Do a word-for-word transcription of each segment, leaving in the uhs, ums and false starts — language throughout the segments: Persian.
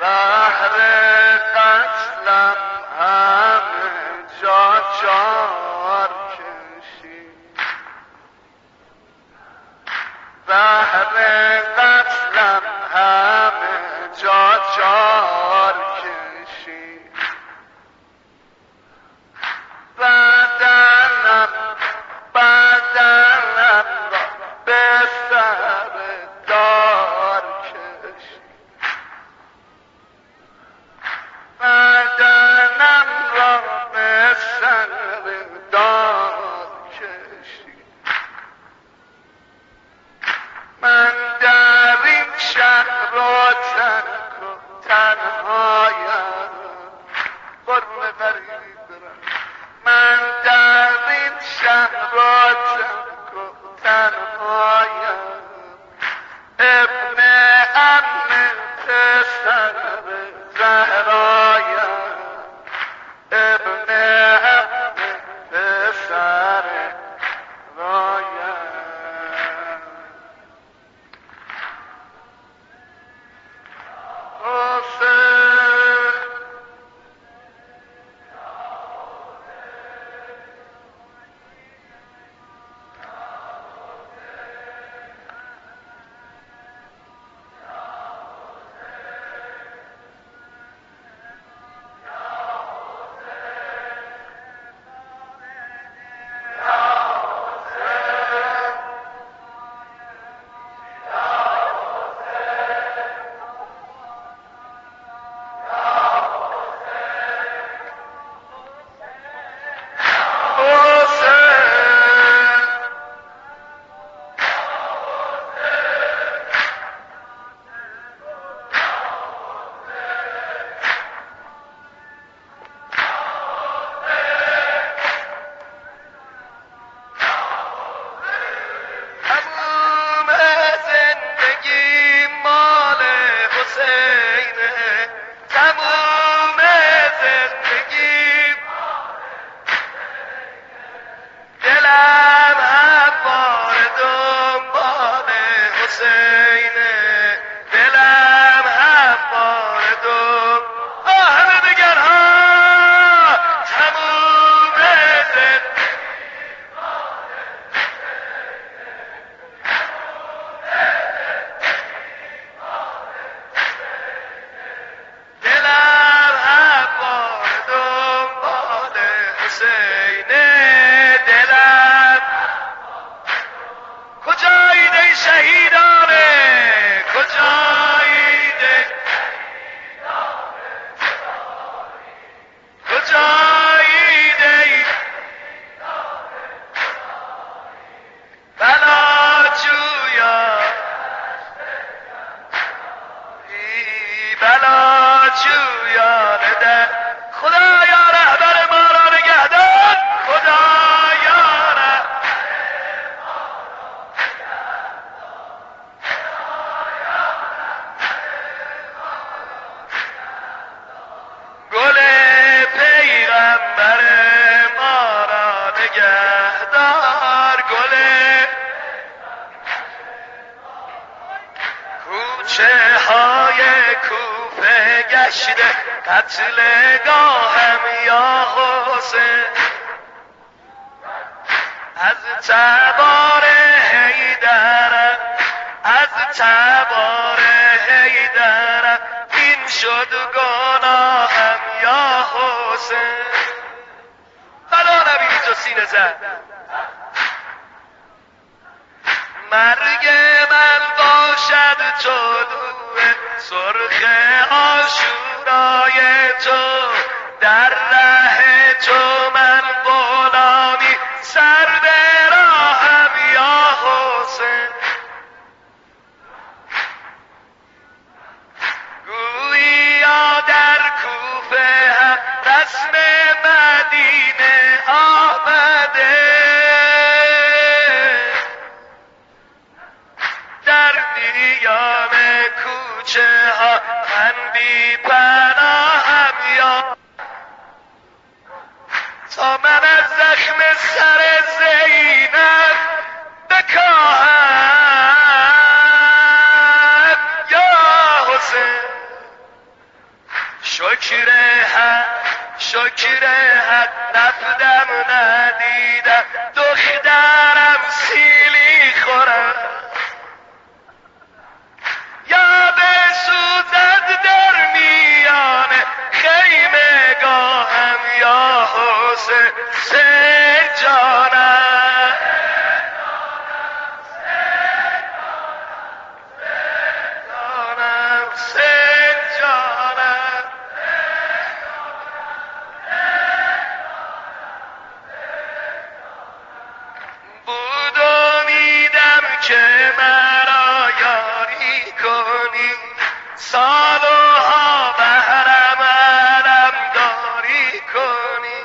بهر قتلم همه جا جار کشید، بهر قتلم همه جا جار کشید، بدنم بدنم را به سر دار کشید، بدنم را به سر دار کشید. من در این شهر را تنک و تنهایم، قربون غریبی برم. من در این شهر را تنک و تنهایم، ابن عم پسر زهرایم، ابن عم پسر رایم. قتلگاهم یا حسین، از تبار حیدرم، از تبار حیدرم، این شد گناهم یا حسین. بلا نبینی تو سینه زد، مرگ من باشد تو دوه سرخ آشورای تو، در ره تو من غلامی سر به راهم یا حسین. گویا در کوفه هم رسم مدینه آمده، در دیام کوچه ها من بی پناهم یا، تا من از زخم سر زینب بکاهم یا حسین. شکر حق شکر حق رفتم ندیدم دخترم سیلی خورم یا به سوزد در میان خیمه گاهم یا حسین سجانم که مرا یاری کنی سالها بهرم علم داری کنی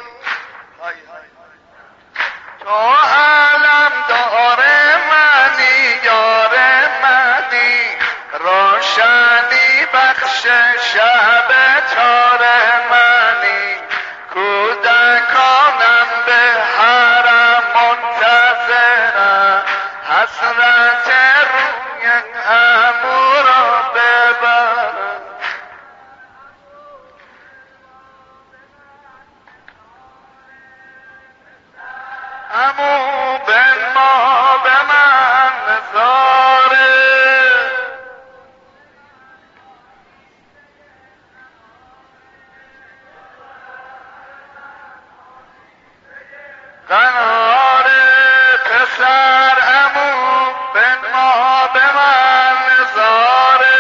تو علم داره منی یار منی روشنی بخش شب تار منی کودکانم به حرم منتظرم حسرت روی عمو را ببرم عمو بنما به من نظاره قنار پسر عمو بنما به من نظاره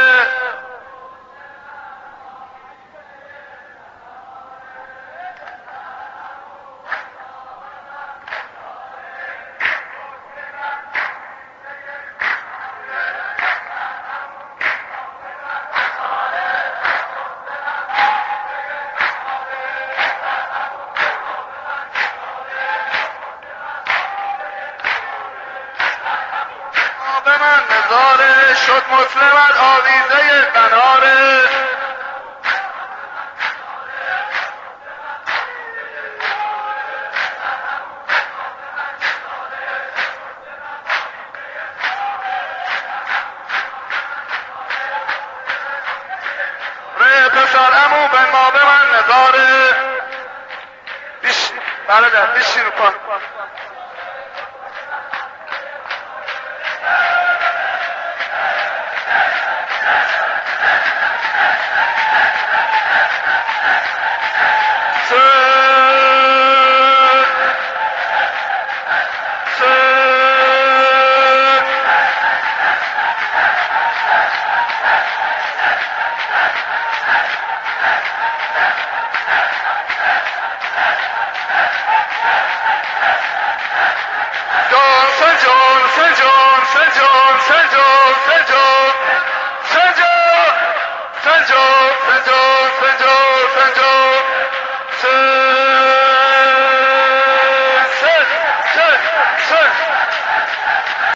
به من نظاره شد مسلمت آویزه قناره ره پسر عمو بنما به من نظاره بیش برادر بشین کن سنجون سنجون سنجون سنجون سنجون سنجون سنجون سنجون سنجون سنجون